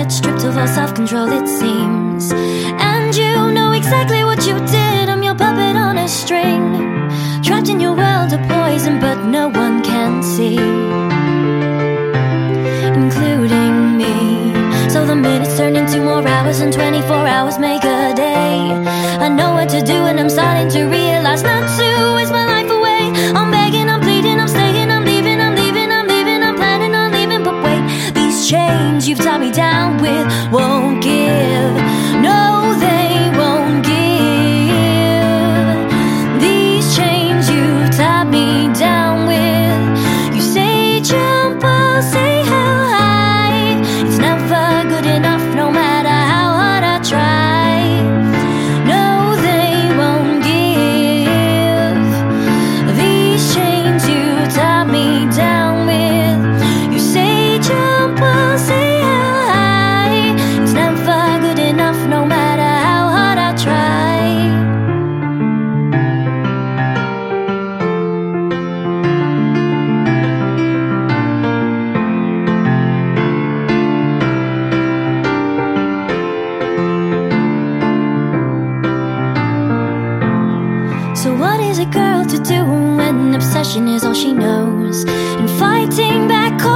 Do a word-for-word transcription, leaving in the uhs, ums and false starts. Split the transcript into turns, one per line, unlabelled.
stripped of all self-control it seems. And you know exactly what you did. I'm your puppet on a string, trapped in your world of poison, but no one can see, including me. So the minutes turn into more hours, and twenty-four hours make a day. I know what to do, and I'm starting to realize not to waste my life away. I'm begging, I'm pleading, I'm staying, I'm leaving, I'm leaving, I'm leaving, I'm planning on leaving. But wait, these chains you've tied me down with won't give. No, they won't give. These chains you've tied me down with. You say jump, I'll say how high. It's never good enough, no matter how hard I try. No, they won't give. These chains you tie me down with. You say jump, I'll say how high. It's never good enough, no matter how hard I try. So what is a girl to do when obsession is all she knows, and fighting back